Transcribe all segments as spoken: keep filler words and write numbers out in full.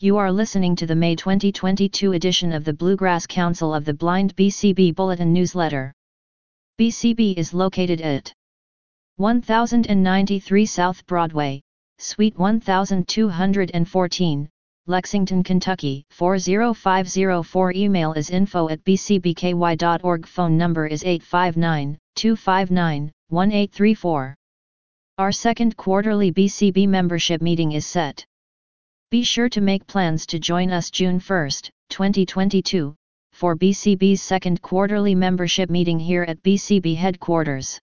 You are listening to the May twenty twenty-two edition of the Bluegrass Council of the Blind B C B Bulletin Newsletter. B C B is located at one thousand ninety-three South Broadway, Suite one thousand two hundred fourteen, Lexington, Kentucky four zero five zero four. Email is info at b c b k y dot org. Phone number is eight five nine, two five nine, one eight three four. Our second quarterly B C B membership meeting is set. Be sure to make plans to join us June first, twenty twenty-two, for B C B's second quarterly membership meeting here at B C B headquarters.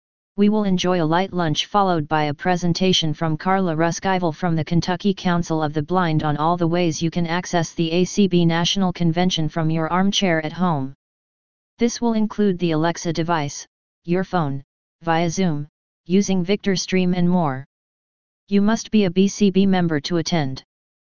We will enjoy a light lunch followed by a presentation from Carla Ruskival from the Kentucky Council of the Blind on all the ways you can access the A C B National Convention from your armchair at home. This will include the Alexa device, your phone, via Zoom, using VictorStream and more. You must be a B C B member to attend.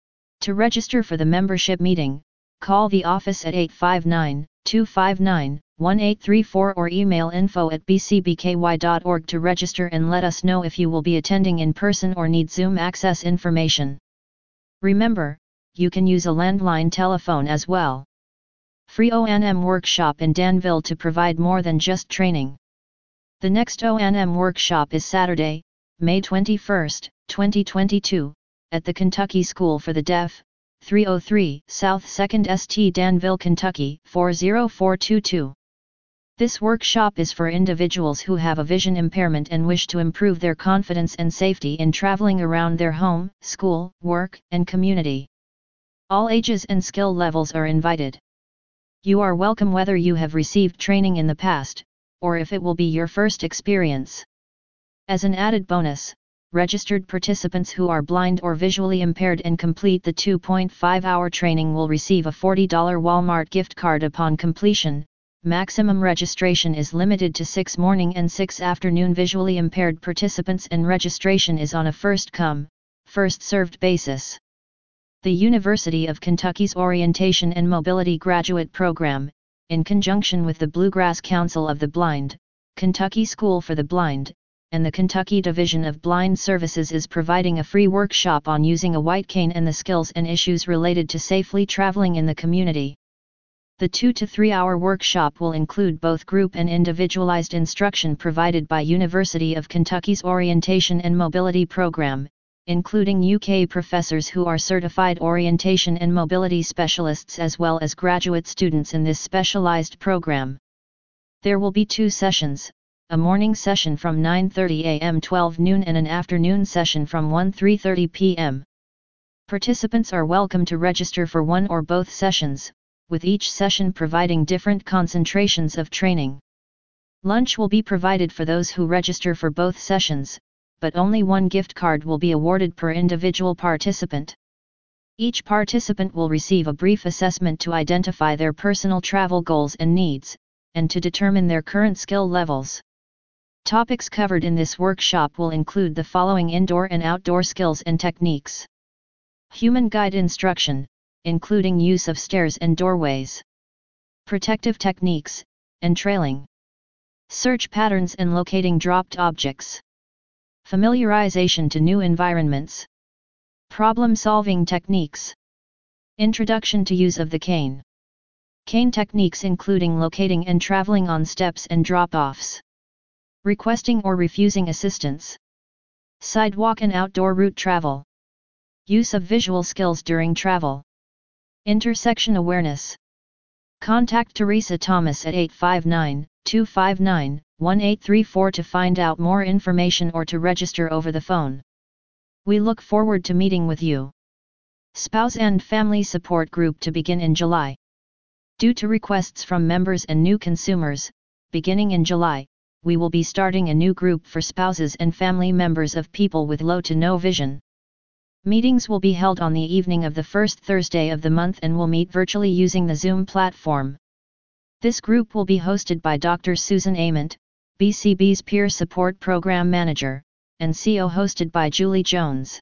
To register for the membership meeting, call the office at eight five nine, two five nine, one eight three four or email info at b c b k y dot org to register and let us know if you will be attending in person or need Zoom access information. Remember, you can use a landline telephone as well. Free O and M workshop in Danville to provide more than just training. The next O and M workshop is Saturday, May twenty-first, twenty twenty-two, at the Kentucky School for the Deaf, three oh three South second Street, Danville, Kentucky four zero four two two. This workshop is for individuals who have a vision impairment and wish to improve their confidence and safety in traveling around their home, school, work, and community. All ages and skill levels are invited. You are welcome whether you have received training in the past, or if it will be your first experience. As an added bonus, registered participants who are blind or visually impaired and complete the two point five hour training will receive a forty dollar Walmart gift card upon completion. Maximum registration is limited to six morning and six afternoon visually impaired participants and registration is on a first-come, first-served basis. The University of Kentucky's Orientation and Mobility Graduate Program, in conjunction with the Bluegrass Council of the Blind, Kentucky School for the Blind, and the Kentucky Division of Blind Services is providing a free workshop on using a white cane and the skills and issues related to safely traveling in the community. The two to three hour workshop will include both group and individualized instruction provided by University of Kentucky's Orientation and Mobility Program, including U K professors who are certified orientation and mobility specialists as well as graduate students in this specialized program. There will be two sessions, a morning session from nine thirty a m to twelve noon and an afternoon session from one to three thirty p m Participants are welcome to register for one or both sessions, with each session providing different concentrations of training. Lunch will be provided for those who register for both sessions, but only one gift card will be awarded per individual participant. Each participant will receive a brief assessment to identify their personal travel goals and needs, and to determine their current skill levels. Topics covered in this workshop will include the following indoor and outdoor skills and techniques. Human guide instruction, including use of stairs and doorways. Protective techniques, and trailing. Search patterns and locating dropped objects. Familiarization to new environments. Problem-solving techniques. Introduction to use of the cane. Cane techniques including locating and traveling on steps and drop-offs. Requesting or refusing assistance. Sidewalk and outdoor route travel. Use of visual skills during travel. Intersection awareness. Contact Teresa Thomas at eight five nine, two five nine, one eight three four to find out more information or to register over the phone. We look forward to meeting with you. Spouse and Family Support Group to begin in July. Due to requests from members and new consumers, beginning in July, we will be starting a new group for spouses and family members of people with low to no vision. Meetings will be held on the evening of the first Thursday of the month and will meet virtually using the Zoom platform. This group will be hosted by Doctor Susan Ament, B C B's Peer Support Program Manager, and C E O hosted by Julie Jones.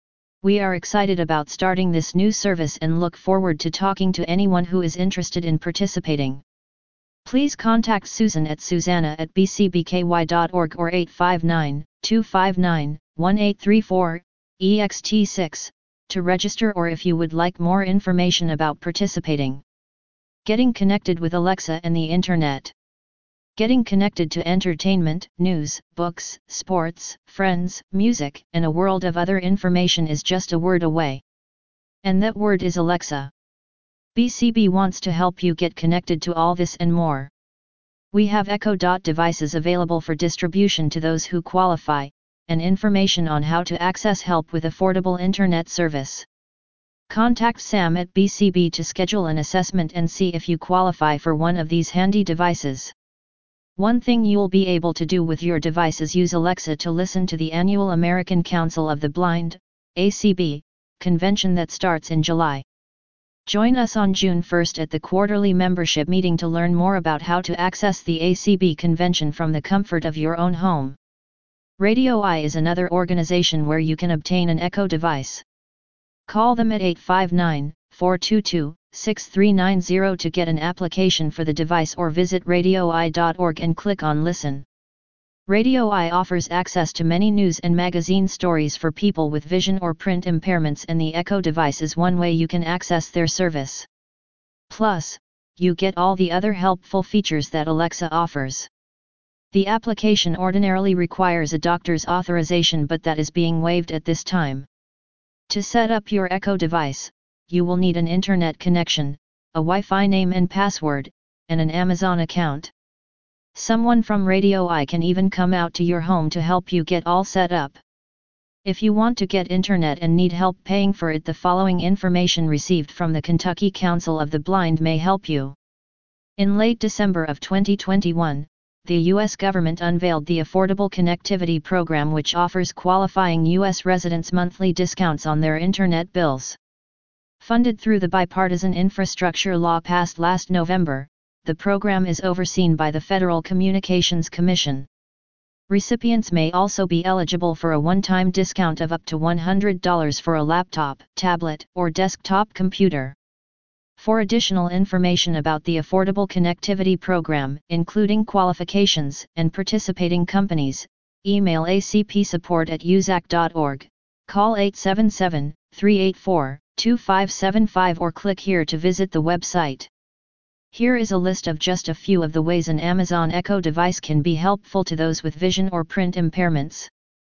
We are excited about starting this new service and look forward to talking to anyone who is interested in participating. Please contact Susan at susanna at b c b k y dot org or eight five nine, two five nine, one eight three four, E X T six, to register or if you would like more information about participating. Getting connected with Alexa and the Internet. Getting connected to entertainment, news, books, sports, friends, music, and a world of other information is just a word away. And that word is Alexa. B C B wants to help you get connected to all this and more. We have Echo Dot devices available for distribution to those who qualify, and information on how to access help with affordable internet service. Contact Sam at B C B to schedule an assessment and see if you qualify for one of these handy devices. One thing you'll be able to do with your device is use Alexa to listen to the annual American Council of the Blind, A C B, convention that starts in July. Join us on June first at the quarterly membership meeting to learn more about how to access the A C B convention from the comfort of your own home. Radio I is another organization where you can obtain an Echo device. Call them at eight five nine, four two two, six three nine zero to get an application for the device or visit radio i dot org and click on Listen. Radio I offers access to many news and magazine stories for people with vision or print impairments, and the Echo device is one way you can access their service. Plus, you get all the other helpful features that Alexa offers. The application ordinarily requires a doctor's authorization, but that is being waived at this time. To set up your Echo device, you will need an internet connection, a Wi-Fi name and password, and an Amazon account. Someone from Radio I can even come out to your home to help you get all set up. If you want to get internet and need help paying for it, the following information received from the Kentucky Council of the Blind may help you. In late December of twenty twenty-one, the U S government unveiled the Affordable Connectivity Program, which offers qualifying U S residents monthly discounts on their internet bills. Funded through the bipartisan infrastructure law passed last November, the program is overseen by the Federal Communications Commission. Recipients may also be eligible for a one-time discount of up to one hundred dollars for a laptop, tablet, or desktop computer. For additional information about the Affordable Connectivity Program, including qualifications and participating companies, email A C P support at u s a c dot org, call eight seven seven, three eight four, two five seven five or click here to visit the website. Here is a list of just a few of the ways an Amazon Echo device can be helpful to those with vision or print impairments.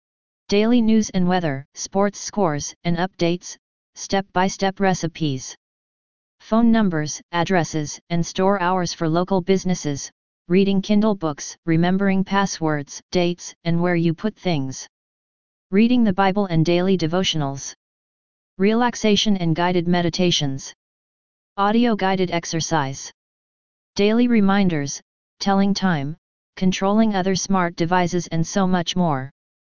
Daily news and weather, sports scores and updates, step-by-step recipes. Phone numbers, addresses, and store hours for local businesses, reading Kindle books, remembering passwords, dates, and where you put things. Reading the Bible and daily devotionals. Relaxation and guided meditations. Audio guided exercise. Daily reminders, telling time, controlling other smart devices, and so much more.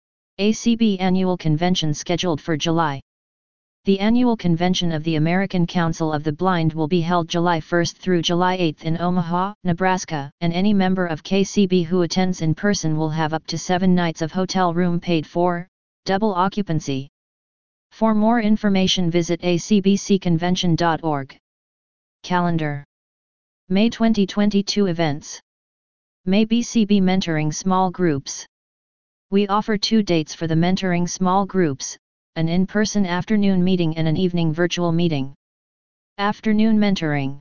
A C B Annual Convention scheduled for July. The annual convention of the American Council of the Blind will be held July first through July eighth in Omaha, Nebraska, and any member of K C B who attends in person will have up to seven nights of hotel room paid for, double occupancy. For more information visit a c b c convention dot org. Calendar. May twenty twenty-two events. May B C B Mentoring Small Groups. We offer two dates for the Mentoring Small Groups, an in-person afternoon meeting and an evening virtual meeting. Afternoon Mentoring.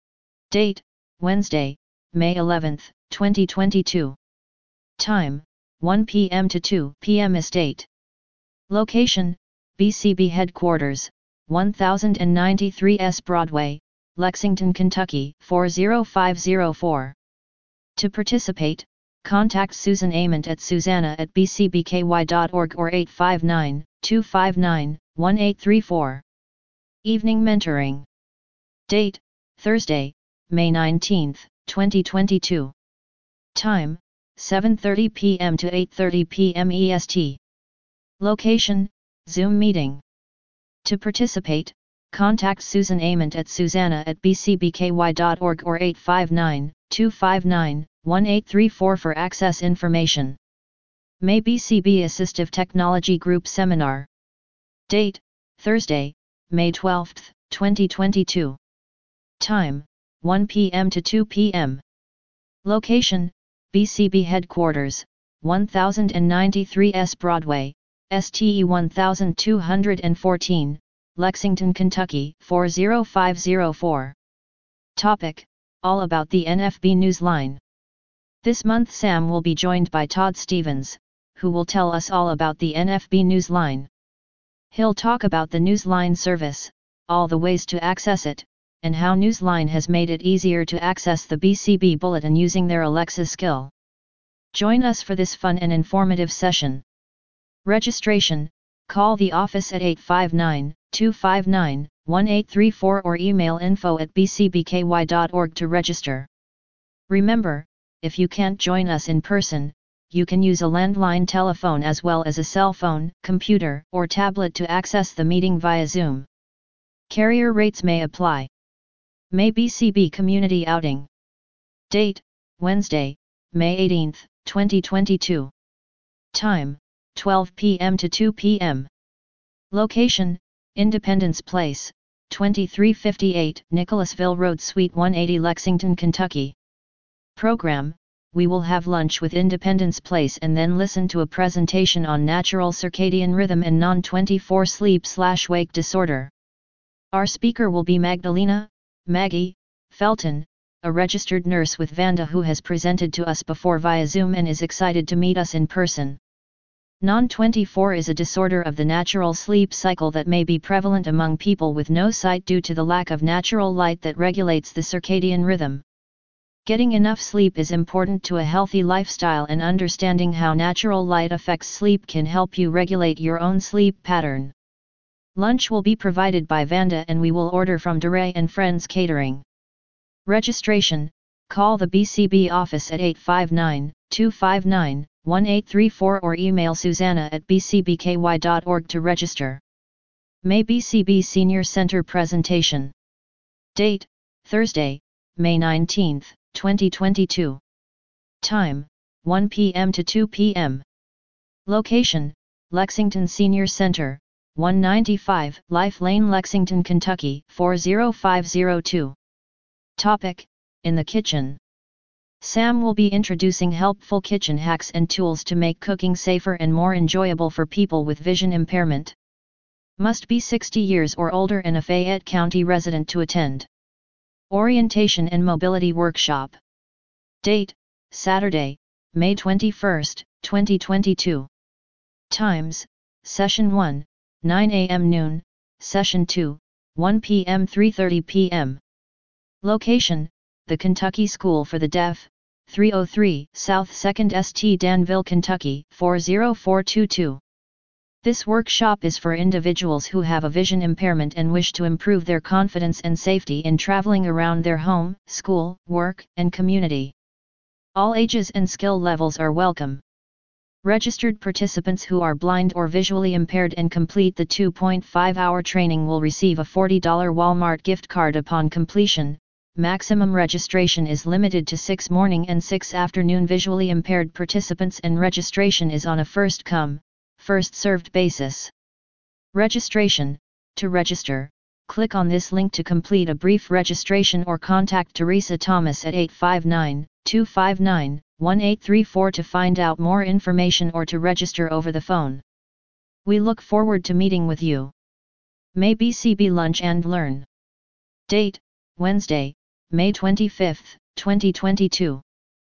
Date, Wednesday, May eleventh, twenty twenty-two. Time, one p m to two p m Estate. Location, B C B Headquarters, one thousand ninety-three S Broadway, Lexington, Kentucky four zero five zero four. To participate, contact Susan Ament at susanna at b c b k y dot org or eight five nine, two five nine, one eight three four. Evening Mentoring. Date, Thursday, May nineteenth, twenty twenty-two. Time, seven thirty p m to eight thirty p m E S T. Location, Zoom meeting. To participate, contact Susan Ament at susanna at b c b k y dot org or eight five nine, two five nine, one eight three four for access information. May B C B Assistive Technology Group Seminar. Date, Thursday, May twelfth, twenty twenty-two. Time, one p m to two p m Location, B C B Headquarters, one thousand ninety-three S Broadway, S T E one two one four, Lexington, Kentucky four zero five zero four. Topic: all about the N F B Newsline. This month Sam will be joined by Todd Stevens, who will tell us all about the N F B Newsline. He'll talk about the Newsline service, all the ways to access it, and how Newsline has made it easier to access the B C B Bulletin using their Alexa skill. Join us for this fun and informative session. Registration: call the office at eight five nine, two five nine, one eight three four or email info at b c b k y dot org to register. Remember, if you can't join us in person, you can use a landline telephone as well as a cell phone, computer, or tablet to access the meeting via Zoom. Carrier rates may apply. May B C B Community Outing. Date: Wednesday, May eighteenth, twenty twenty-two. Time: twelve p m to two p m Location: Independence Place, twenty-three fifty-eight Nicholasville Road, Suite one eighty, Lexington, Kentucky. Program: we will have lunch with Independence Place and then listen to a presentation on natural circadian rhythm and non twenty-four sleep-slash-wake disorder. Our speaker will be Magdalena, Maggie, Felton, a registered nurse with Vanda who has presented to us before via Zoom and is excited to meet us in person. non twenty-four is a disorder of the natural sleep cycle that may be prevalent among people with no sight due to the lack of natural light that regulates the circadian rhythm. Getting enough sleep is important to a healthy lifestyle, and understanding how natural light affects sleep can help you regulate your own sleep pattern. Lunch will be provided by Vanda and we will order from DeRay and Friends Catering. Registration: call the B C B office at eight five nine, two five nine, one eight three four or email Susanna at b c b k y dot org to register. May B C B Senior Center Presentation. Date: Thursday, May nineteenth, twenty twenty-two. Time: one p m to two p m Location: Lexington Senior Center, one ninety-five Life Lane, Lexington, Kentucky four zero five zero two. Topic: in the kitchen. Sam will be introducing helpful kitchen hacks and tools to make cooking safer and more enjoyable for people with vision impairment. Must be sixty years or older and a Fayette County resident to attend. Orientation and Mobility Workshop. Date: Saturday, May twenty-first, twenty twenty-two. Times: Session one, nine a m noon, Session two, one p m three thirty p m Location: the Kentucky School for the Deaf, three oh three South second Street, Danville, Kentucky four zero four two two. This workshop is for individuals who have a vision impairment and wish to improve their confidence and safety in traveling around their home, school, work, and community. All ages and skill levels are welcome. Registered participants who are blind or visually impaired and complete the two point five hour training will receive a forty dollar Walmart gift card upon completion. Maximum registration is limited to six morning and six afternoon visually impaired participants, and registration is on a first-come, first-served basis. Registration: to register, click on this link to complete a brief registration or contact Teresa Thomas at eight five nine, two five nine, one eight three four to find out more information or to register over the phone. We look forward to meeting with you. May B C B Lunch and Learn. Date: Wednesday, May twenty-fifth, twenty twenty-two.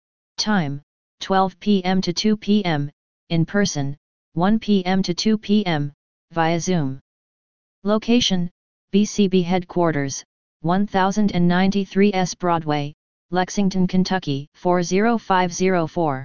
Time: twelve p m to two p m, in person, one p m to two p m, via Zoom. Location: B C B Headquarters, one thousand ninety-three S Broadway, Lexington, Kentucky four zero five zero four.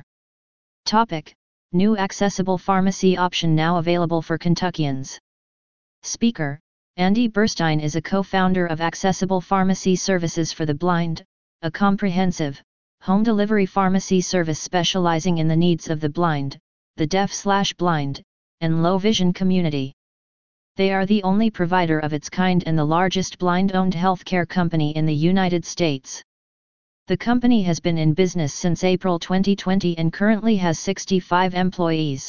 Topic: new accessible pharmacy option now available for Kentuckians. Speaker: Andy Burstein is a co-founder of Accessible Pharmacy Services for the Blind, a comprehensive, home delivery pharmacy service specializing in the needs of the blind, the deaf/blind, and low vision community. They are the only provider of its kind and the largest blind-owned healthcare company in the United States. The company has been in business since April twenty twenty and currently has sixty-five employees.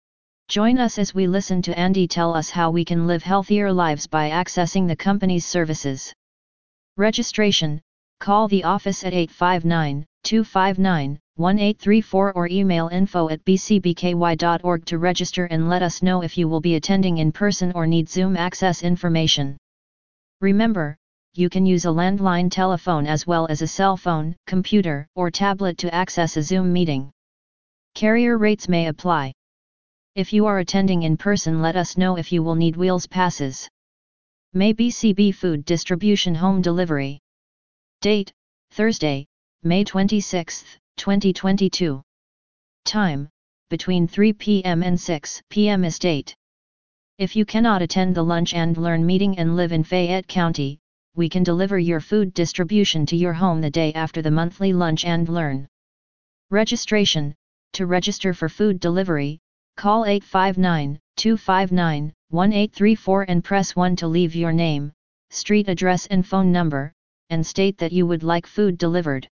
Join us as we listen to Andy tell us how we can live healthier lives by accessing the company's services. Registration: call the office at eight five nine, two five nine, one eight three four or email info at b c b k y dot org to register and let us know if you will be attending in person or need Zoom access information. Remember, you can use a landline telephone as well as a cell phone, computer, or tablet to access a Zoom meeting. Carrier rates may apply. If you are attending in person, let us know if you will need wheels passes. May B C B Food Distribution Home Delivery. Date, Thursday, May twenty-sixth, twenty twenty-two. Time, between three p m and six p m is date. If you cannot attend the Lunch and Learn meeting and live in Fayette County, we can deliver your food distribution to your home the day after the monthly Lunch and Learn. Registration. To register for food delivery, call eight five nine, two five nine, one eight three four and press one to leave your name, street address and phone number, and state that you would like food delivered.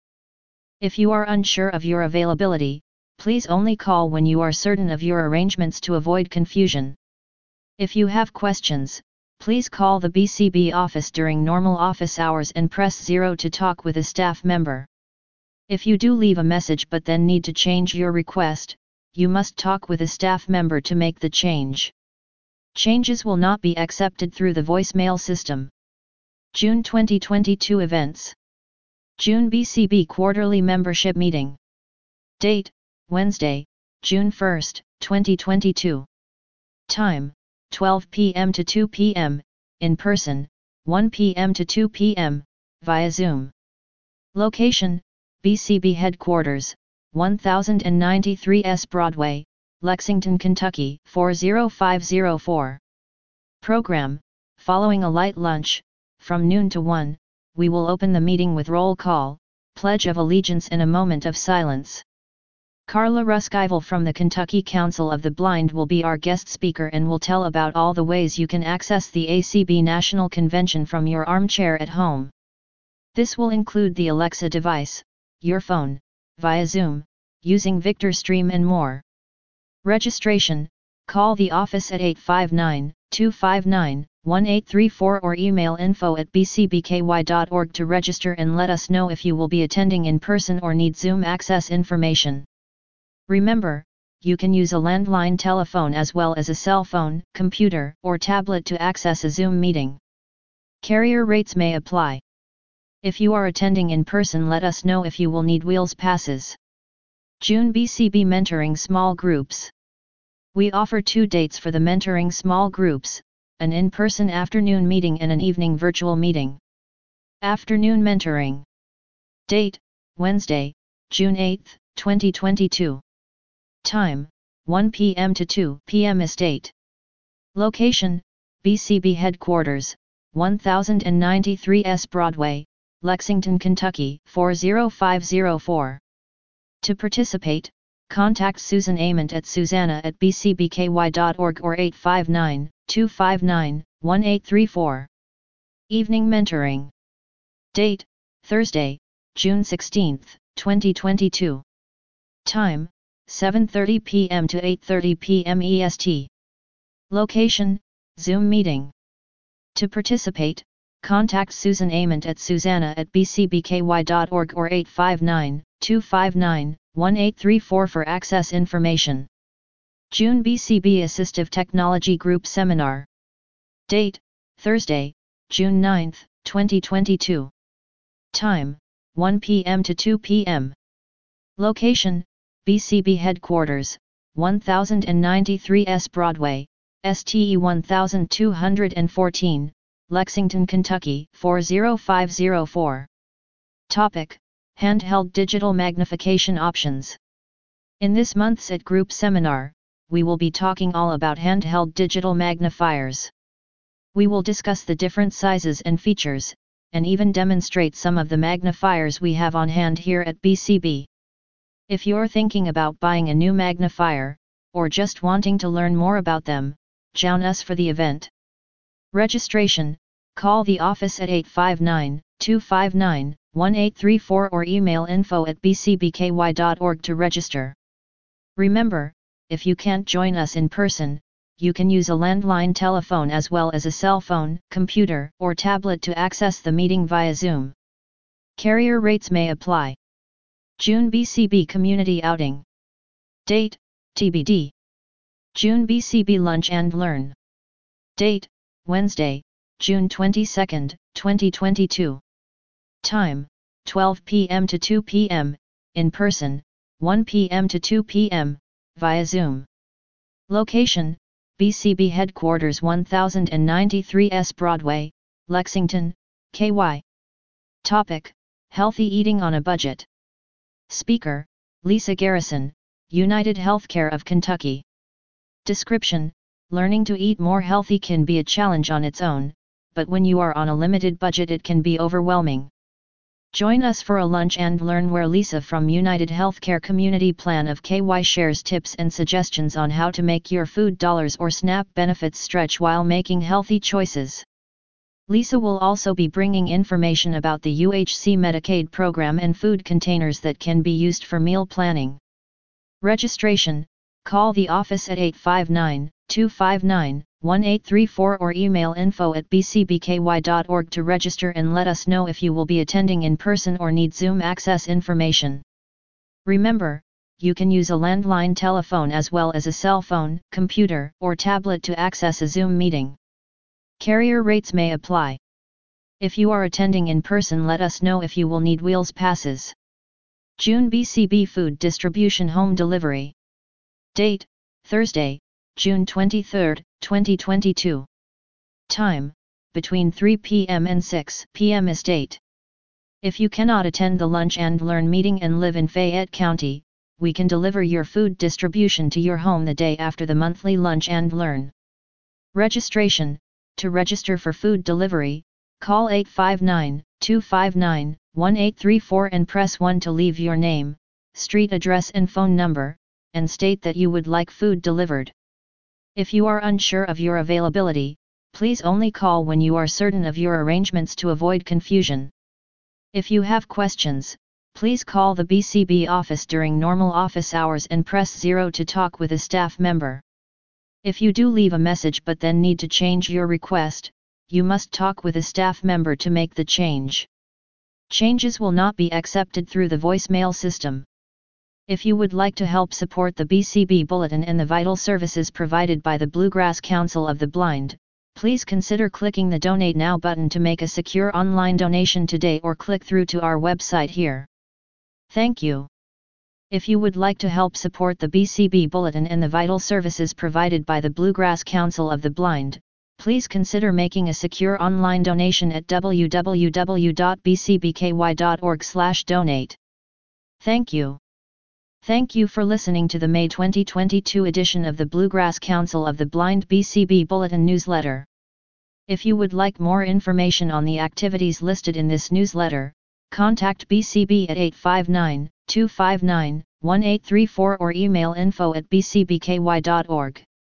If you are unsure of your availability, please only call when you are certain of your arrangements to avoid confusion. If you have questions, please call the B C B office during normal office hours and press zero to talk with a staff member. If you do leave a message but then need to change your request, you must talk with a staff member to make the change. Changes will not be accepted through the voicemail system. June twenty twenty-two events. June B C B Quarterly Membership Meeting. Date, Wednesday, June first, twenty twenty-two. Time, twelve p m to two p m, in person, one p m to two p m, via Zoom. Location, B C B Headquarters, one thousand ninety-three S Broadway, Lexington, Kentucky four zero five zero four. Program, following a light lunch, from noon to one, we will open the meeting with roll call, Pledge of Allegiance and a moment of silence. Carla Ruskival from the Kentucky Council of the Blind will be our guest speaker and will tell about all the ways you can access the A C B National Convention from your armchair at home. This will include the Alexa device, your phone, via Zoom, using VictorStream and more. Registration, call the office at eight five nine, two five nine, one eight three four or email info at b c b k y dot org to register and let us know if you will be attending in person or need Zoom access information. Remember, you can use a landline telephone as well as a cell phone, computer, or tablet to access a Zoom meeting. Carrier rates may apply. If you are attending in person, let us know if you will need wheels passes. June B C B Mentoring Small Groups. We offer two dates for the Mentoring Small Groups, an in-person afternoon meeting and an evening virtual meeting. Afternoon Mentoring. Date, Wednesday, June eighth, twenty twenty-two. Time, one p m to two p m is date. Location, B C B Headquarters, one thousand ninety-three S Broadway, Lexington, Kentucky four zero five zero four. To participate, contact Susan Ament at susanna at b c b k y dot org or eight five nine, two five nine, one eight three four. Evening Mentoring. Date, Thursday, June sixteenth, twenty twenty-two. Time, seven thirty p m to eight thirty p m E S T. Location, Zoom meeting. To participate, contact Susan Ament at susanna at b c b k y dot org or eight five nine, two five nine, one eight three four for access information. June B C B Assistive Technology Group Seminar. Date, Thursday, June ninth, twenty twenty-two. Time, one p m to two p m. Location, B C B Headquarters, one thousand ninety-three S Broadway, S T E one two one four, Lexington, Kentucky four zero five zero four. Topic: Handheld Digital Magnification Options. In this month's at Group Seminar, we will be talking all about handheld digital magnifiers. We will discuss the different sizes and features, and even demonstrate some of the magnifiers we have on hand here at B C B. If you're thinking about buying a new magnifier, or just wanting to learn more about them, join us for the event. Registration, call the office at eight five nine, two five nine, one eight three four or email info at b c b k y dot org to register. Remember, if you can't join us in person, you can use a landline telephone as well as a cell phone, computer, or tablet to access the meeting via Zoom. Carrier rates may apply. June B C B Community Outing. Date, T B D. June B C B Lunch and Learn. Date, Wednesday, June twenty-second, twenty twenty-two. Time, twelve p m to two p m, in person, one p m to two p m, via Zoom. Location, B C B Headquarters one thousand ninety-three S Broadway, Lexington, K Y. Topic, Healthy Eating on a Budget. Speaker, Lisa Garrison, United Healthcare of Kentucky. Description, learning to eat more healthy can be a challenge on its own, but when you are on a limited budget it can be overwhelming. Join us for a lunch and learn where Lisa from United Healthcare Community Plan of K Y shares tips and suggestions on how to make your food dollars or SNAP benefits stretch while making healthy choices. Lisa will also be bringing information about the U H C Medicaid program and food containers that can be used for meal planning. Registration, call the office at eight five nine, two five nine, one eight three four or email info at b c b k y dot org to register and let us know if you will be attending in person or need Zoom access information. Remember, you can use a landline telephone as well as a cell phone, computer, or tablet to access a Zoom meeting. Carrier rates may apply. If you are attending in person, let us know if you will need wheels passes. June B C B Food Distribution Home Delivery. Date, Thursday, June twenty-third, twenty twenty-two. Time, between three p m and six p m Estate. If you cannot attend the Lunch and Learn meeting and live in Fayette County, we can deliver your food distribution to your home the day after the monthly Lunch and Learn. Registration, to register for food delivery, call eight five nine, two five nine, one eight three four and press one to leave your name, street address and phone number, and state that you would like food delivered. If you are unsure of your availability, please only call when you are certain of your arrangements to avoid confusion. If you have questions, please call the B C B office during normal office hours and press zero to talk with a staff member. If you do leave a message but then need to change your request, you must talk with a staff member to make the change. Changes will not be accepted through the voicemail system. If you would like to help support the B C B Bulletin and the vital services provided by the Bluegrass Council of the Blind, please consider clicking the Donate Now button to make a secure online donation today or click through to our website here. Thank you. If you would like to help support the B C B Bulletin and the vital services provided by the Bluegrass Council of the Blind, please consider making a secure online donation at w w w dot b c b k y dot org slash donate. Thank you. Thank you for listening to the May twenty twenty-two edition of the Bluegrass Council of the Blind B C B Bulletin newsletter. If you would like more information on the activities listed in this newsletter, contact B C B at eight five nine, two five nine, one eight three four or email info at b c b k y dot org.